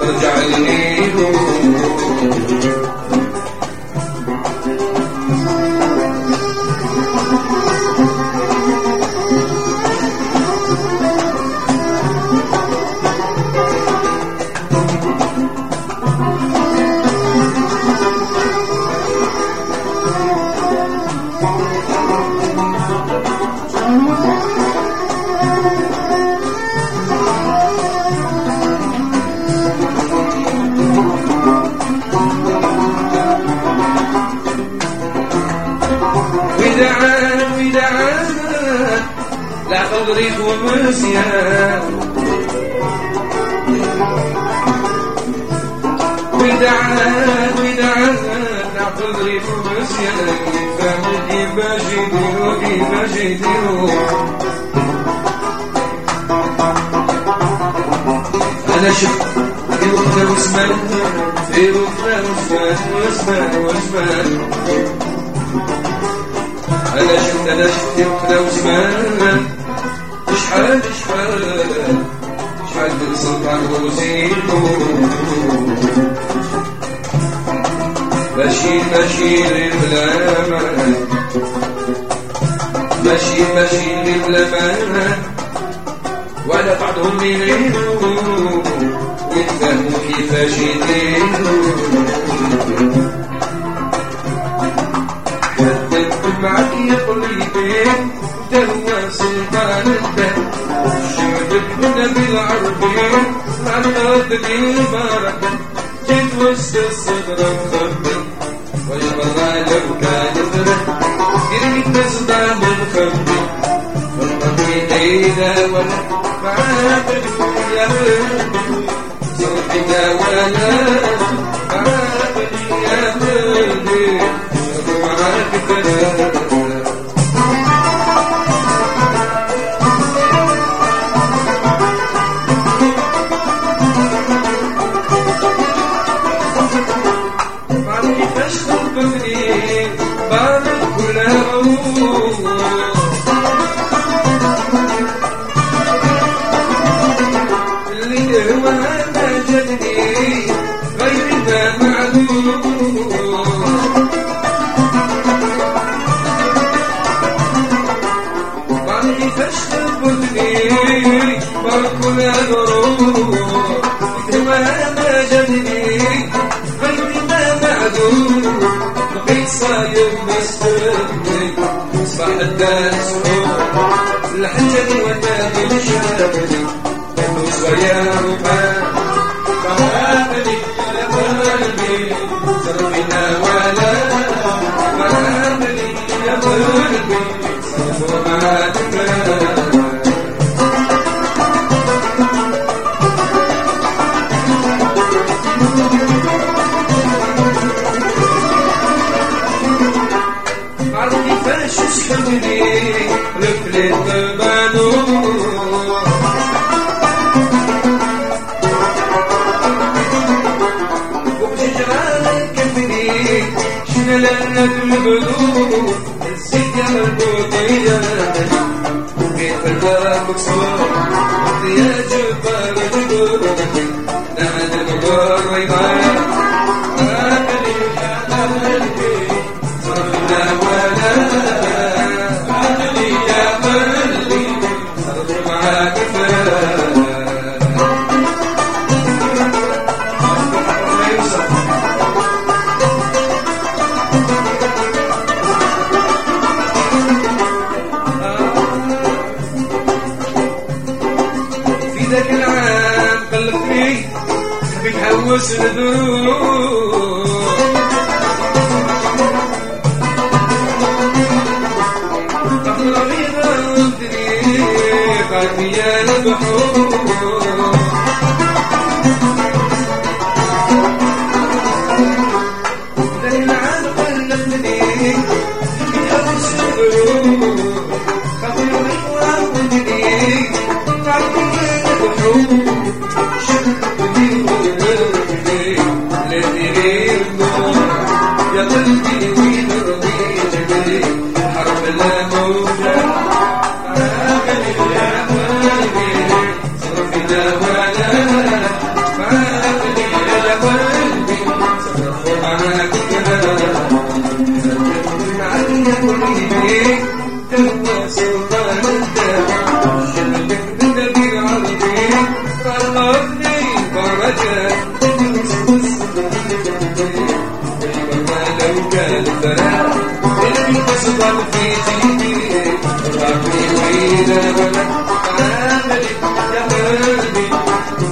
رجع لي لا تضرب ومسيان ودعان لا تضرب ومسيان فهم كيفاش يديروا أنا شفت في وفنا وسمان أنا شفت في وفنا وسمان شحال من سلطان وزينو ماشي للملامان ماشي للملامان وعلى بعضهم يغيروا ويتفهموا كيفاش يديروا كذبت معك يا قلبي تهوى سلطان الدم شفتك هنا بالعربي عرضت لي البركة جيت وسط الصدر مخبي ويبغى لو كان ذرة قريت تصدام مخبي والله إذا ولا معاك يا قلبي صوتنا ولا معاك يا قلبي معاك كلام صاير مستقبل صح الدرس الحجر وداني الشابل وصويا وقال فهابني يا قلبي صرفنا ولا فهابني يا قلبي صرفنا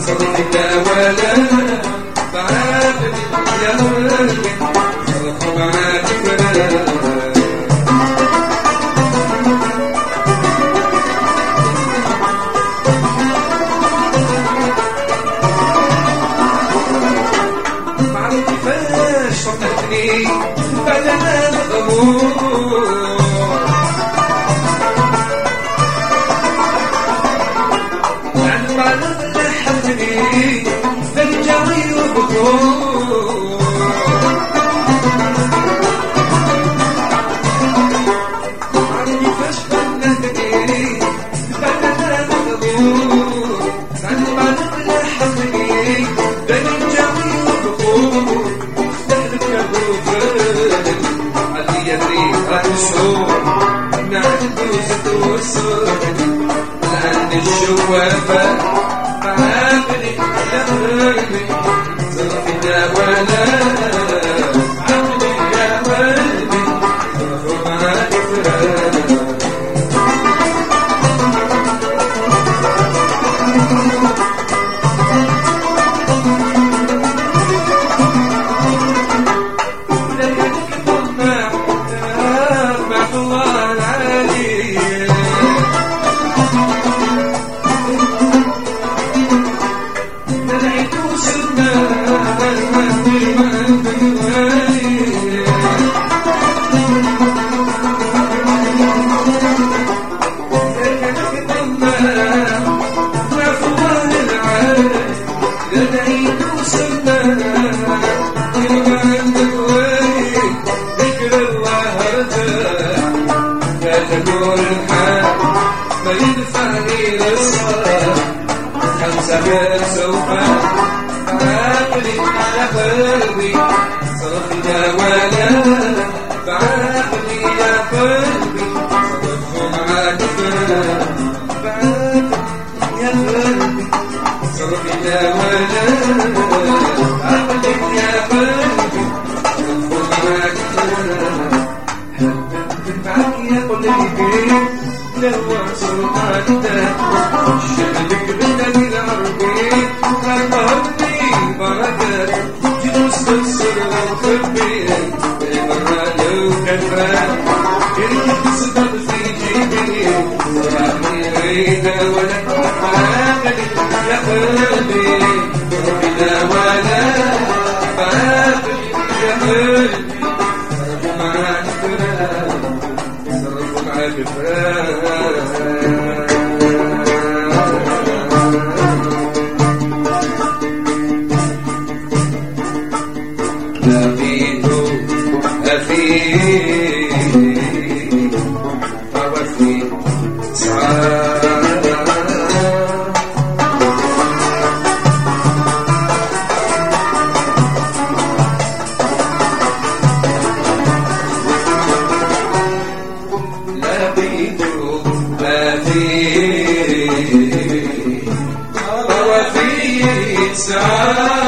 صرفك ولا بعافني يا قلبي صرف معاك فلا صدقني فأنا مغمور عن بعض لحقني فالجوي وبكور عني فاش فنهتني فأنا مغمور عن بعض لحقني فالجوي وبكور الشوافة عاملي يا قلبي صرفنا ولا عاملي يا قلبي صرف معاك فرانا ليالك طمع مع الله العالي تقول الحال ما يدفعني للصلاة خمسة سوف عاقلي يا قلبي صرفنا ولا بعاقلي يا قلبي صرف معاك بعاقلي يا قلبي صرفنا ولا بعاقلي يا قلبي صرف معاك يا قلبي لو سلطانك شغلك بالنبي العربي قلبي بركات جلوس تكسر وخبي برا لو كفان كل سبب في جيبي صراحي غيدا ولا عاقلي يا قلبي بلا ولا بعاقلي يا قلبي معاك نبيت أفيد وفي سعادة نبيت أفيد وفي سعادة